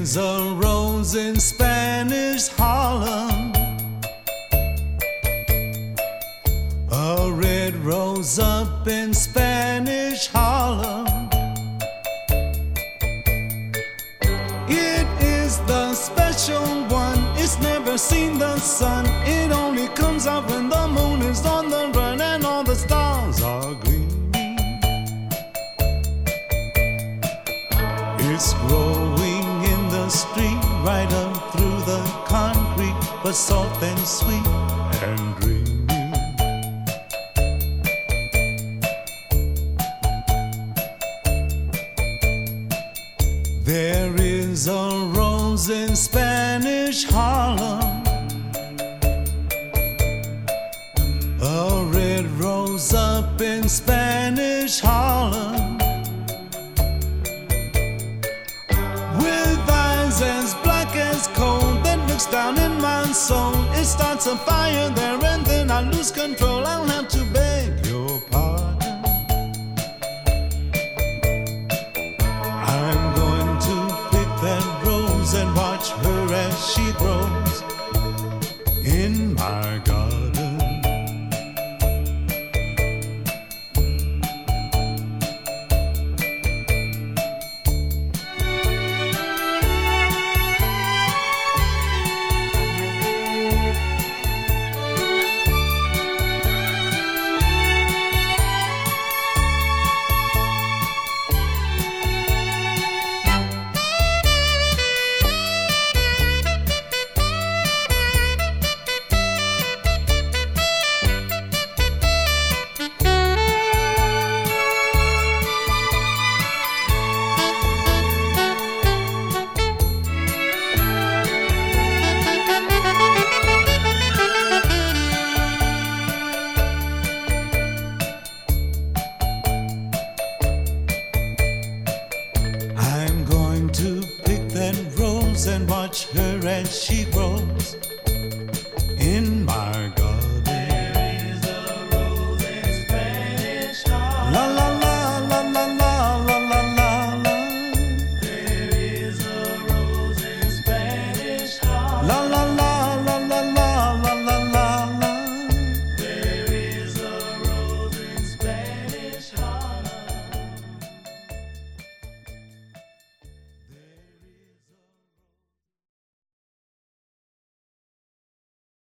is a rose in Spanish Harlem, a red rose up in Spanish Harlem. It is the special one, it's never seen the sun. It only comes out when the moon is on the run and all the stars are gleaming. It's growing in the street, right up through the concrete, but soft and sweet and dreamy. There is a rose in Spanish Harlem, a red rose up in Spanish Harlem, with eyes as black as coal that looks down in my soul. It starts a fire there and then I lose control. I'll have to beg your pardon. I'm going to pick that rose and watch her as she grows in my garden.